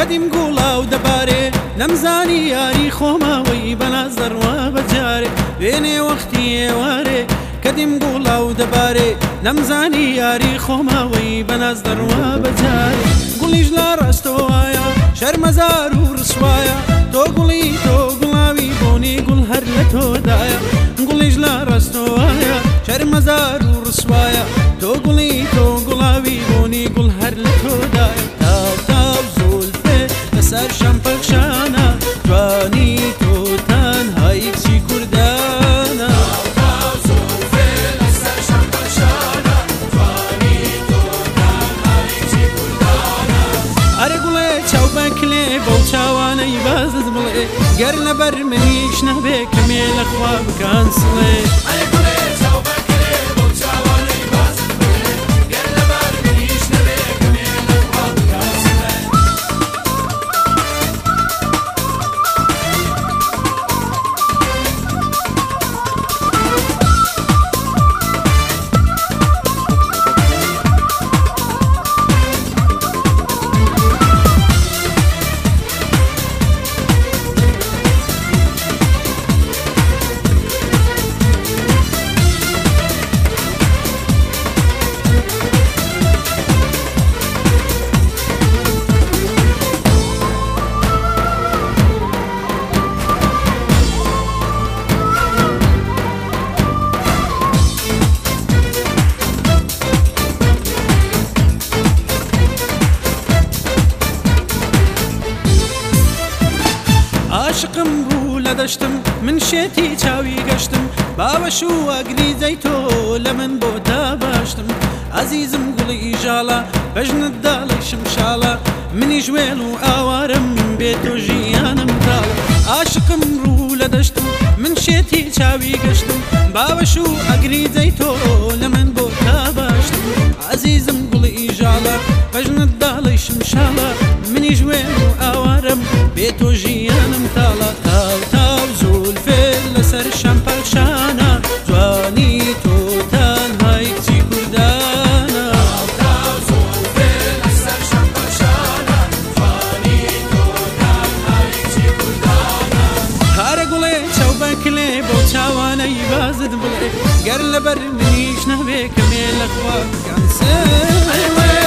کەدیم گوڵا و دەبارێ نەمزانی یاری خۆماوەی بەناز دەڕوا بەجارێ وێنێ وەختی ئێوارێ کەدیم گوڵا و دەبارێ نەمزانی یاری خۆماوەی بەناز دەڕوا بەجارێ گوڵیش لا ڕاستەوایە شەرمەزار و ڕسوایە تۆ گوڵی تۆ گوڵاوی بۆنی گوڵ هەر لە تۆدایە گوڵیش لا ڕاستەوایە شەرمەزار و ڕسوایە تۆ گوڵی تۆ گوڵاوی بۆنی گوڵ هەر لە تۆدایە تاو تاو زولفێ لەسەر شەمپەخشانە جوانی تۆ تەنهای کچی کوردانە بەکلێ بەو چاوانەی بازت بڵێ گەر لەبەر منیش نەبێ کەمێ لەخوا بکان سڵێ عاشقم بوو لە دەشتم من شێتی چاوی گەشتم باوەش و ئەگریزەی تۆ لە من بۆ تا باشتم عەزیزم گوڵی ئیژاڵە بەژنت داڵی شمشاڵە منی ژوێن و ئاوارم بێ تۆ ژیانم تاڵە عاشقم ڕوو لە دەشتم من شێتی چاوی گەشتم باوەش و ئەگریزەی تۆ لە من بۆ تا باشتم عەزیزم گوڵی ئیژاڵە بەژنت داڵی شمشاڵە منی ژوێن و ئاوارم بێ تۆ ژیانم تاڵە تاو تاو زولفێ لەسەر شەمپەخشانە جوانی تۆ تەنهای کچی کوردانە هەرە گوڵێ چاو بەکلێ بۆ چاوانەی بازت بڵێ گەر لەبەر منیش نەبێ کەمێ لەخوا بکەن سێ